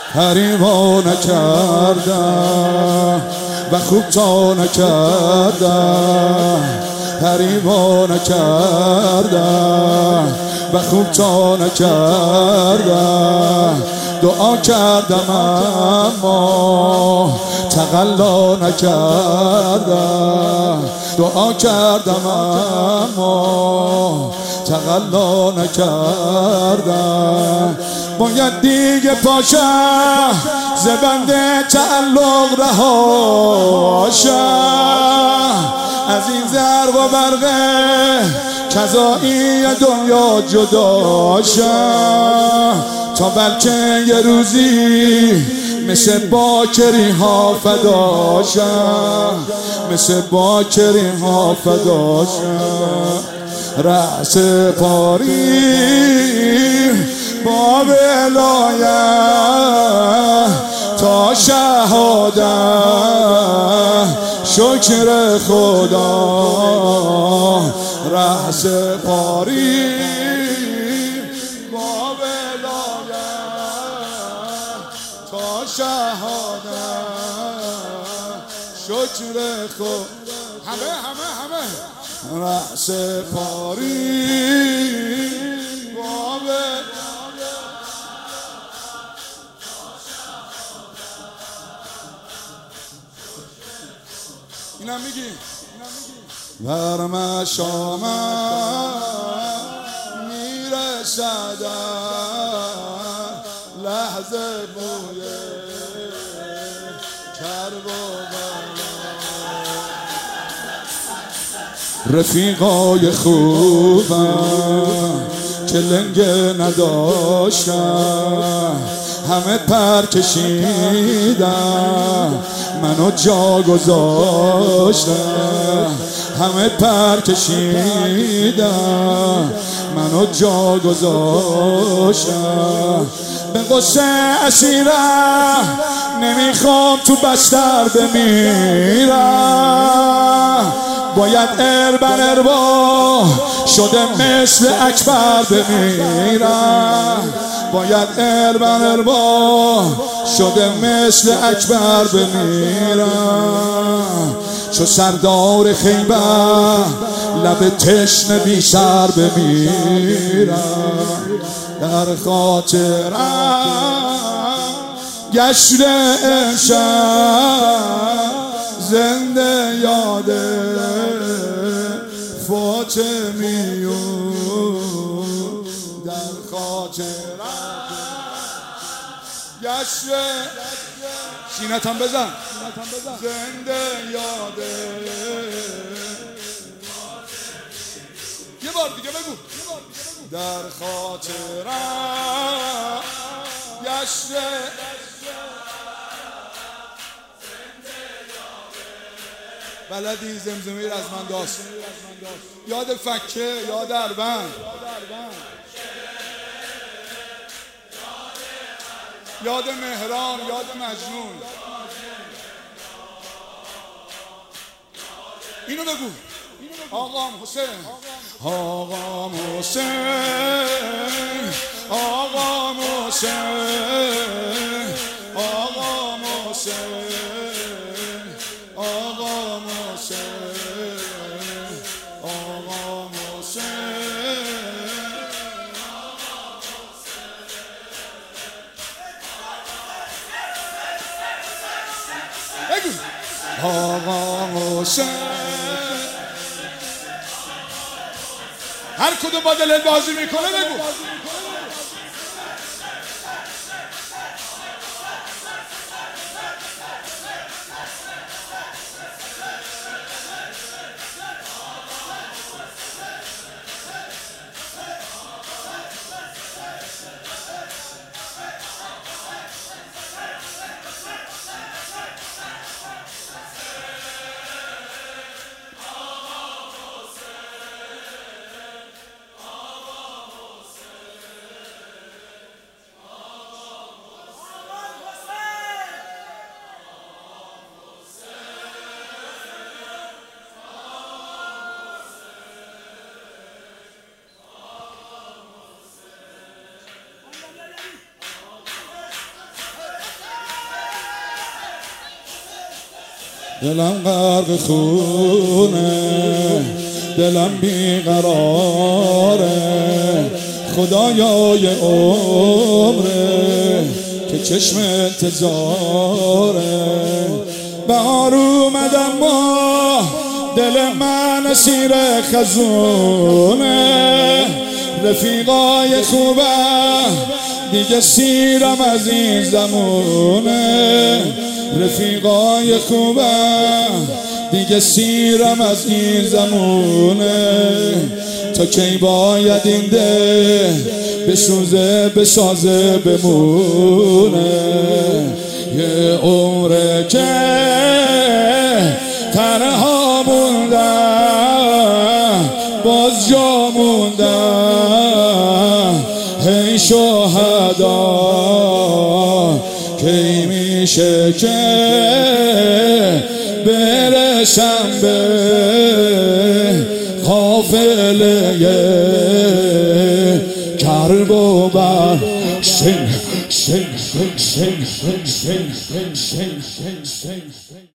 حریما نکردم و خوب تا نکردم، حریما نکردم و خوب تا نکردم. دعا کردم اما تقلا نکردم، دعا کردم اما تقلا نکردم. باید دیگه پاشم ز بند تعلق رهاشم، از این زرق و برق کذایی دنیا جداشم، تا بلکه یه روزی مثل باکری ها فداشم، مثل باکری ها فداشم. رأس پاری با ولایت تا شهادت شکر خدا. رأس پاری با ولایت تا شهادت شکر خدا. همه رأس پاری با اینم میگی بر مشامم میرسد لحظه بوی کرب و رفیقای خوبم که لنگه نداشتم، همه پر کشیدم منو جا گذاشتم، همه پر کشیدم منو جا گذاشتم. به قصه اسیرم نمیخوام تو بستر بمیرم، باید اربن اربا شده مثل اکبر بمیرم، باید اربن اربا شده مثل اکبر بمیرم. چو سردار خیبر لب تشنه بی سر بمیرم. در خاطرم گشت امشب زنده یاده فاطمیون، در خاطرم گشت سینت هم بزن زنده یاده. یه بار دیگه بگو. در خاطرم گشت بلدی زمزمه از من داشت، یاد فکه، یاد اربن، یاد مهران، یاد مجنون. اینو بگو. آقام حسین، آقام حسین، آقام حسین، آقام حسین، آقام حسین، آقام حسین. بگو. آقام حسین. هر کدوم با دل بازی میکنه بگو. دلم غرق خونه، دلم بیقراره، خدایای عمره که چشم انتظاره. بهار اومد اما دل من اسیر خزونه، رفیقای خوبه دیگه سیرم از این زمونه، رفیقای خوبه دیگه سیرم از این زمونه. تا کی باید این ده بسوزه بسازه بمونه، یه عمره که تنها موندم باز جا موندم. هی شهدا کی میشه که برسم به قافله کرب و بر سن